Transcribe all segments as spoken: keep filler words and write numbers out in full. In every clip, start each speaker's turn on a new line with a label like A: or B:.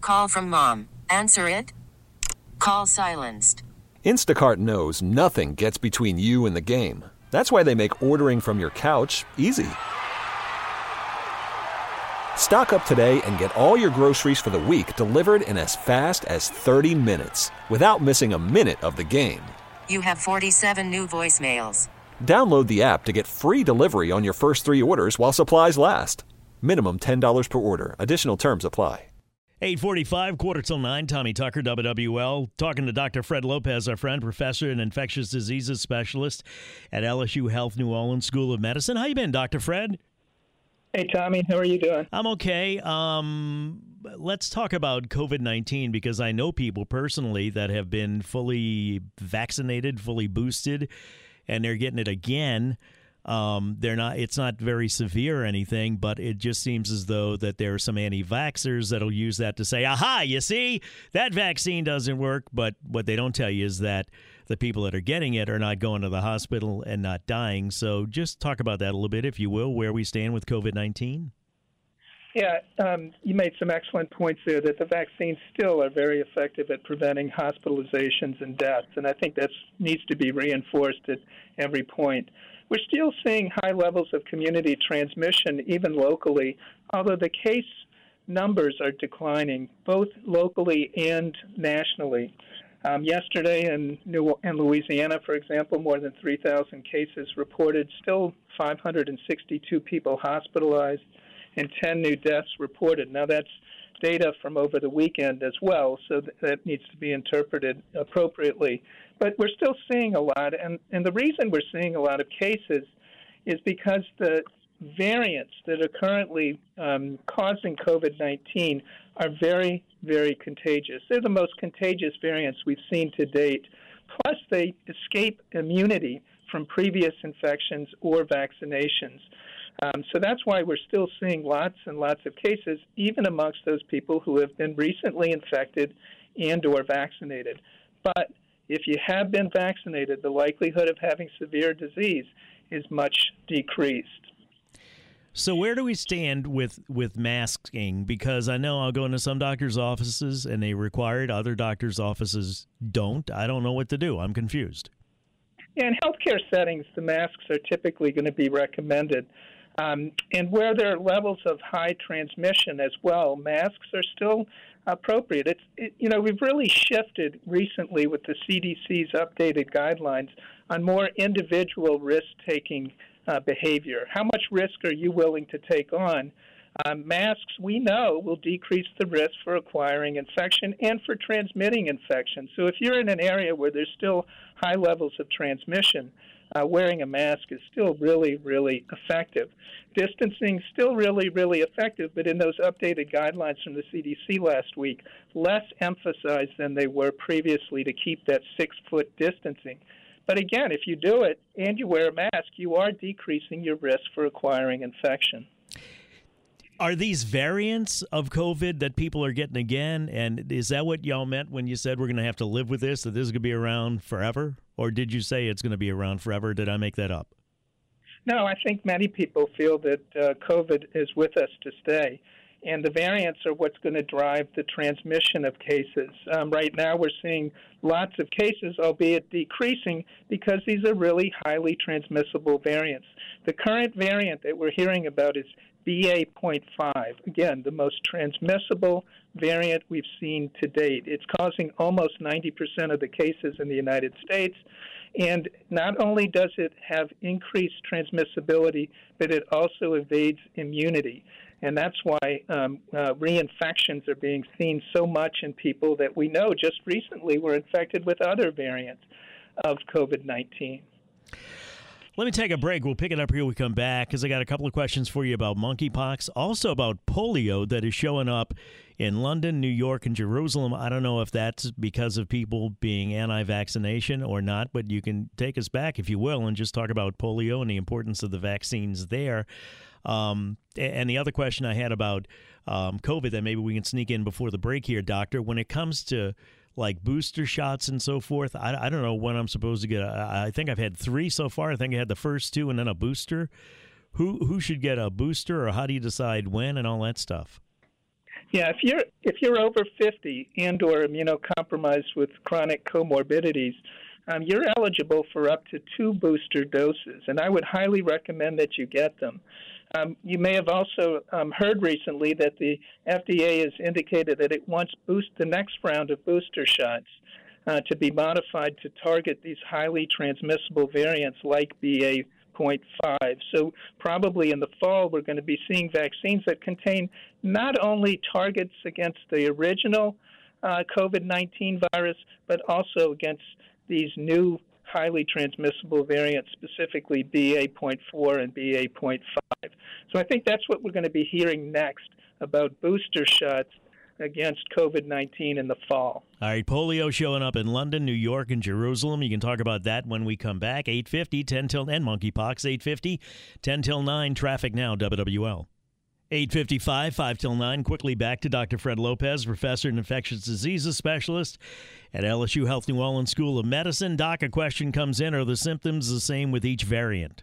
A: Call from mom. Answer it. Call silenced.
B: Instacart knows nothing gets between you and the game. That's why they make ordering from your couch easy. Stock up today and get all your groceries for the week delivered in as fast as thirty minutes without missing a minute of the game.
A: You have forty-seven new voicemails.
B: Download the app to get free delivery on your first three orders while supplies last. Minimum ten dollars per order. Additional terms apply.
C: eight forty-five, quarter till nine. Tommy Tucker, W W L, talking to Doctor Fred Lopez, our friend, professor and infectious diseases specialist at L S U Health New Orleans School of Medicine. How you been, Doctor Fred?
D: Hey, Tommy. How are you doing?
C: I'm okay. Um, let's talk about COVID nineteen because I know people personally that have been fully vaccinated, fully boosted, and they're getting it again. Um, they're not. It's not very severe or anything, but it just seems as though that there are some anti-vaxxers that'll use that to say, aha, you see, that vaccine doesn't work. But what they don't tell you is that the people that are getting it are not going to the hospital and not dying. So just talk about that a little bit, if you will, where we stand with COVID nineteen.
D: Yeah, um, you made some excellent points there that the vaccines still are very effective at preventing hospitalizations and deaths, and I think that needs to be reinforced at every point. We're still seeing high levels of community transmission, even locally, although the case numbers are declining, both locally and nationally. Um, yesterday in, New, in Louisiana, for example, more than three thousand cases reported, still five hundred sixty-two people hospitalized, and ten new deaths reported. Now, that's data from over the weekend as well, so th- that needs to be interpreted appropriately. But we're still seeing a lot, and, and the reason we're seeing a lot of cases is because the variants that are currently um, causing COVID nineteen are very, very contagious. They're the most contagious variants we've seen to date. Plus, they escape immunity from previous infections or vaccinations. Um, so that's why we're still seeing lots and lots of cases, even amongst those people who have been recently infected and or vaccinated. But if you have been vaccinated, the likelihood of having severe disease is much decreased.
C: So where do we stand with, with masking? Because I know I'll go into some doctors' offices and they require it. Other doctors' offices don't. I don't know what to do. I'm confused.
D: Yeah, in healthcare settings, the masks are typically going to be recommended. Um, and where there are levels of high transmission as well, masks are still appropriate. It's, it, you know, we've really shifted recently with the C D C's updated guidelines on more individual risk-taking uh, behavior. How much risk are you willing to take on? Um, masks, we know, will decrease the risk for acquiring infection and for transmitting infection. So if you're in an area where there's still high levels of transmission, Uh, wearing a mask is still really, really effective. Distancing still really, really effective, but in those updated guidelines from the C D C last week, less emphasized than they were previously to keep that six-foot distancing. But again, if you do it and you wear a mask, you are decreasing your risk for acquiring infection.
C: Are these variants of COVID that people are getting again? And is that what y'all meant when you said we're going to have to live with this, that this is going to be around forever? Or did you say it's going to be around forever? Did I make that up?
D: No, I think many people feel that uh, COVID is with us to stay. And the variants are what's going to drive the transmission of cases. Um, right now we're seeing lots of cases, albeit decreasing, because these are really highly transmissible variants. The current variant that we're hearing about is B A zero point five, again, the most transmissible variant we've seen to date. It's causing almost ninety percent of the cases in the United States. And not only does it have increased transmissibility, but it also evades immunity. And that's why um, uh, reinfections are being seen so much in people that we know just recently were infected with other variants of COVID nineteen.
C: Let me take a break. We'll pick it up here when we come back because I got a couple of questions for you about monkeypox, also about polio that is showing up in London, New York, and Jerusalem. I don't know if that's because of people being anti-vaccination or not, but you can take us back, if you will, and just talk about polio and the importance of the vaccines there. Um, and the other question I had about um, COVID that maybe we can sneak in before the break here, Doctor, when it comes to like booster shots and so forth, I, I don't know when I'm supposed to get. A, I think I've had three so far. I think I had the first two and then a booster. Who who should get a booster, or how do you decide when and all that stuff?
D: Yeah, if you're if you're over fifty and or immunocompromised with chronic comorbidities, um, you're eligible for up to two booster doses, and I would highly recommend that you get them. Um, you may have also um, heard recently that the F D A has indicated that it wants boost the next round of booster shots uh, to be modified to target these highly transmissible variants like B A point five. So probably in the fall, we're going to be seeing vaccines that contain not only targets against the original uh, COVID nineteen virus, but also against these new highly transmissible variants, specifically B A point four and B A point five. So I think that's what we're going to be hearing next about booster shots against COVID nineteen in the fall.
C: All right, polio showing up in London, New York, and Jerusalem. You can talk about that when we come back. eight fifty, ten till, and monkeypox, eight fifty, ten till nine, traffic now, W W L. eight fifty-five, five till nine. Quickly back to Doctor Fred Lopez, professor and infectious diseases specialist at L S U Health New Orleans School of Medicine. Doc, a question comes in. Are the symptoms the same with each variant?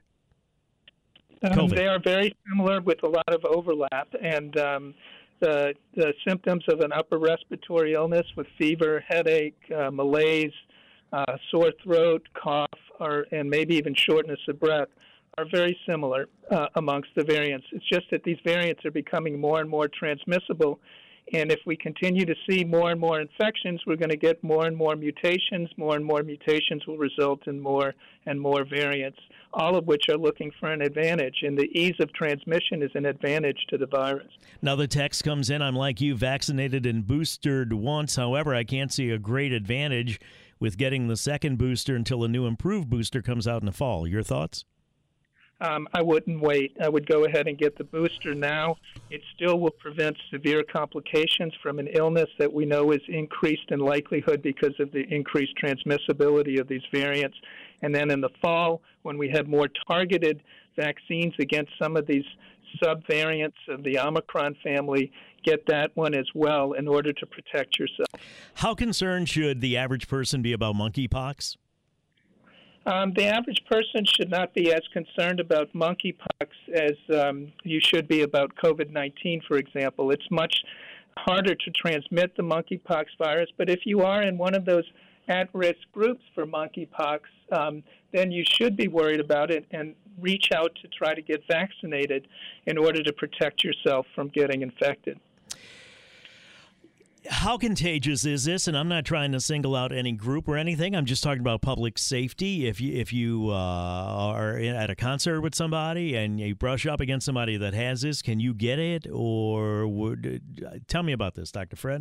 D: Um, they are very similar with a lot of overlap, and um, the, the symptoms of an upper respiratory illness with fever, headache, uh, malaise, uh, sore throat, cough, or, and maybe even shortness of breath are very similar uh, amongst the variants. It's just that these variants are becoming more and more transmissible, and if we continue to see more and more infections, we're going to get more and more mutations. More and more mutations will result in more and more variants, all of which are looking for an advantage, and the ease of transmission is an advantage to the virus.
C: Now the text comes in, I'm like you, vaccinated and boosted once. However, I can't see a great advantage with getting the second booster until a new improved booster comes out in the fall. Your thoughts?
D: Um, I wouldn't wait. I would go ahead and get the booster now. It still will prevent severe complications from an illness that we know is increased in likelihood because of the increased transmissibility of these variants. And then in the fall, when we have more targeted vaccines against some of these subvariants of the Omicron family, get that one as well in order to protect yourself.
C: How concerned should the average person be about monkeypox?
D: Um, the average person should not be as concerned about monkeypox as um, you should be about COVID nineteen, for example. It's much harder to transmit the monkeypox virus, but if you are in one of those at-risk groups for monkeypox, um, then you should be worried about it and reach out to try to get vaccinated in order to protect yourself from getting infected.
C: How contagious is this? And I'm not trying to single out any group or anything. I'm just talking about public safety. If you if you uh, are at a concert with somebody and you brush up against somebody that has this, can you get it? Or would, uh, tell me about this, Doctor Fred.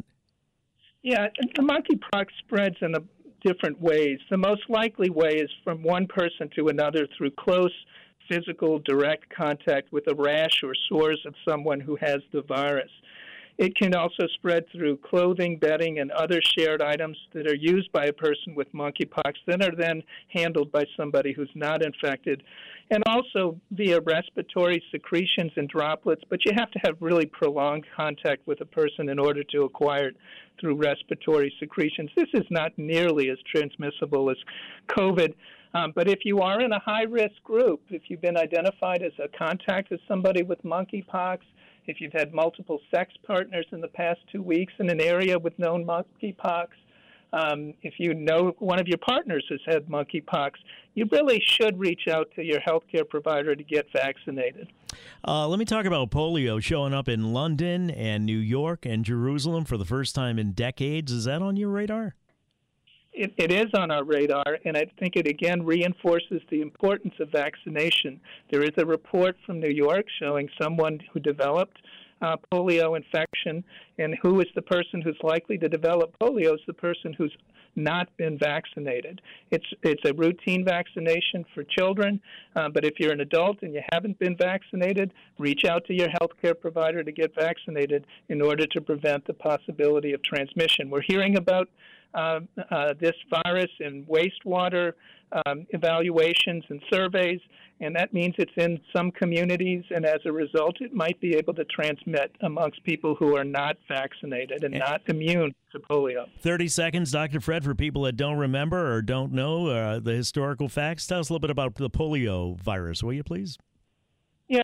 D: Yeah, the monkeypox spreads in a different ways. The most likely way is from one person to another through close physical direct contact with a rash or sores of someone who has the virus. It can also spread through clothing, bedding, and other shared items that are used by a person with monkeypox that are then handled by somebody who's not infected, and also via respiratory secretions and droplets, but you have to have really prolonged contact with a person in order to acquire it through respiratory secretions. This is not nearly as transmissible as COVID, um, but if you are in a high-risk group, if you've been identified as a contact with somebody with monkeypox, if you've had multiple sex partners in the past two weeks in an area with known monkeypox, um, if you know one of your partners has had monkeypox, you really should reach out to your healthcare provider to get vaccinated.
C: Uh, let me talk about polio showing up in London and New York and Jerusalem for the first time in decades. Is that on your radar?
D: It, it is on our radar, and I think it again reinforces the importance of vaccination. There is a report from New York showing someone who developed uh, polio infection, and who is the person who's likely to develop polio is the person who's not been vaccinated. It's it's a routine vaccination for children, uh, but if you're an adult and you haven't been vaccinated, reach out to your healthcare provider to get vaccinated in order to prevent the possibility of transmission. We're hearing about Uh, uh, this virus in wastewater um, evaluations and surveys, and that means it's in some communities, and as a result, it might be able to transmit amongst people who are not vaccinated and not immune to polio.
C: thirty seconds, Doctor Fred, for people that don't remember or don't know uh, the historical facts. Tell us a little bit about the polio virus, will you please?
D: Yeah,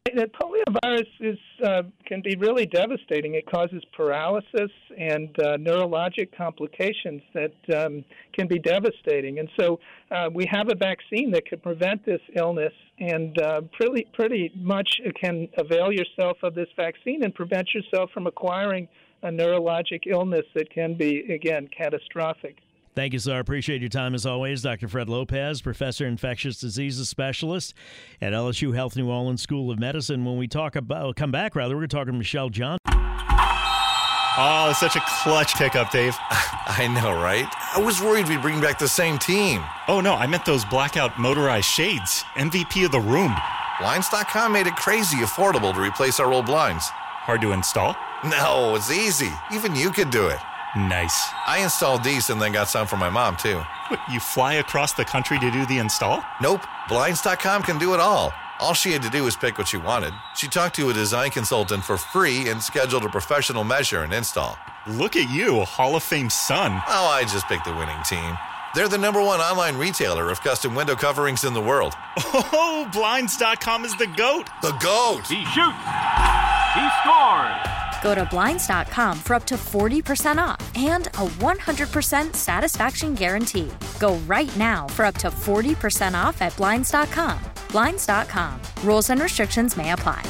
D: that poliovirus is uh, can be really devastating. It causes paralysis and uh, neurologic complications that um, can be devastating. And so uh, we have a vaccine that can prevent this illness, and uh, pretty pretty much can avail yourself of this vaccine and prevent yourself from acquiring a neurologic illness that can be, again, catastrophic.
C: Thank you, sir. Appreciate your time as always. Doctor Fred Lopez, Professor Infectious Diseases Specialist at L S U Health New Orleans School of Medicine. When we talk about, come back rather, we're talking to Michelle Johnson.
E: Oh, such a clutch pickup, Dave.
F: I know, right? I was worried we'd bring back the same team.
E: Oh, no, I meant those blackout motorized shades. M V P of the room.
F: Blinds dot com made it crazy affordable to replace our old blinds.
E: Hard to install?
F: No, it's easy. Even you could do it.
E: Nice.
F: I installed these and then got some for my mom, too.
E: What, you fly across the country to do the install?
F: Nope. Blinds dot com can do it all. All she had to do was pick what she wanted. She talked to a design consultant for free and scheduled a professional measure and install.
E: Look at you, Hall of Fame son.
F: Oh, I just picked the winning team. They're the number one online retailer of custom window coverings in the world.
E: Oh, Blinds dot com is the GOAT.
F: The GOAT!
G: He shoots! He scores!
H: Go to Blinds dot com for up to forty percent off and a one hundred percent satisfaction guarantee. Go right now for up to forty percent off at Blinds dot com. Blinds dot com. Rules and restrictions may apply.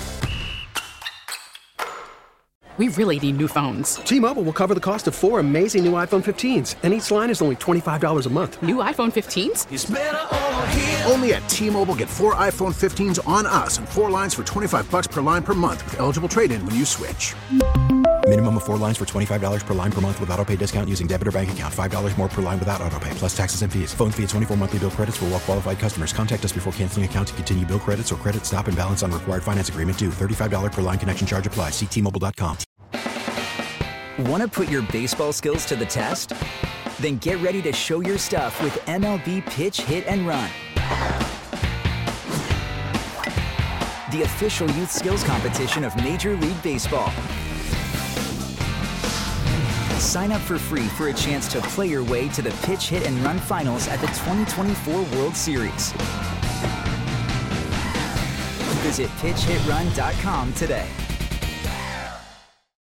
I: We really need new phones.
J: T-Mobile will cover the cost of four amazing new iPhone fifteens, and each line is only twenty-five dollars a month.
I: New iPhone fifteens?
K: It's better over here. Only at T-Mobile, get four iPhone fifteens on us and four lines for twenty-five bucks per line per month with eligible trade-in when you switch.
L: Minimum of four lines for twenty-five dollars per line per month with autopay discount using debit or bank account. five dollars more per line without autopay, plus taxes and fees. Phone fee at twenty-four monthly bill credits for well-qualified customers. Contact us before canceling account to continue bill credits or credit stop and balance on required finance agreement due. thirty-five dollars per line connection charge applies. See T Mobile dot com.
M: Want to put your baseball skills to the test? Then get ready to show your stuff with M L B Pitch, Hit, and Run. The official youth skills competition of Major League Baseball. Sign up for free for a chance to play your way to the Pitch, Hit, and Run finals at the twenty twenty-four World Series. Visit pitch hit run dot com today.